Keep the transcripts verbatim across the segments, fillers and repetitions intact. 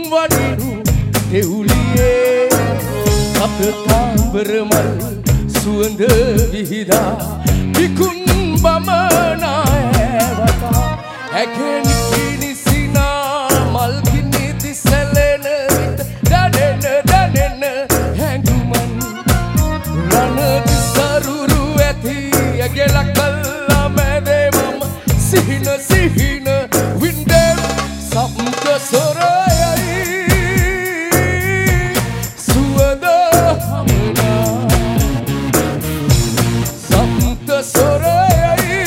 වඩිනු දෙවුලියේ අප තාඹරමල් සුවඳ විහිදා විකුන් බමනායවතා ඇකෙන් කිනිසිනා මල් කිනිති සැලෙන විට දඩෙන දඩෙන හැඟුමන් රණද සරුරු ඇති ඇගෙලක් කල්ලා මැදේ මම සිහින සිහින වින්දේ සම්ක සොරයයි සුවඳ හමුනා සම්ක සොරයයි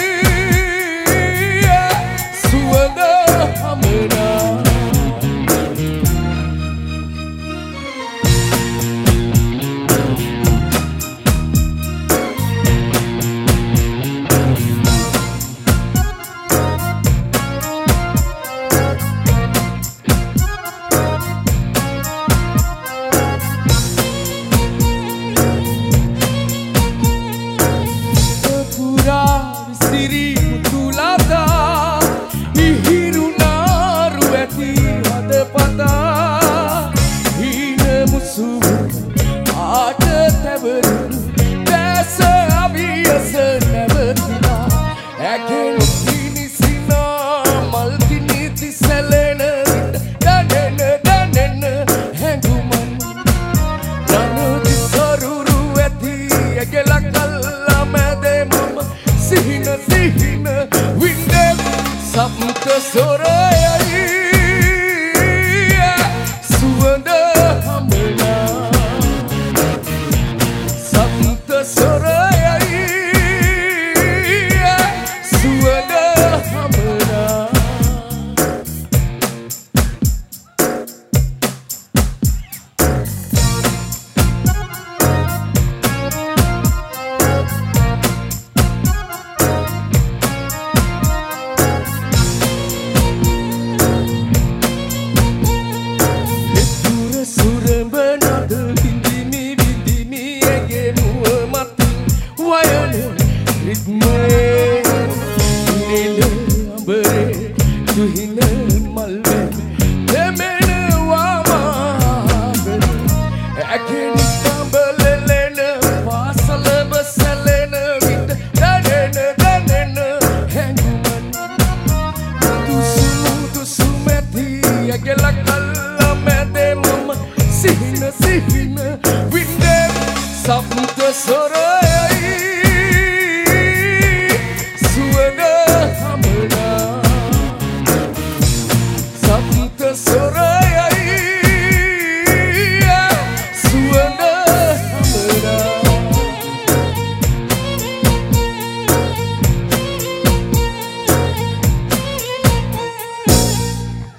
සුවඳ හමුනා Sihina, sihina, winde, sapta sora.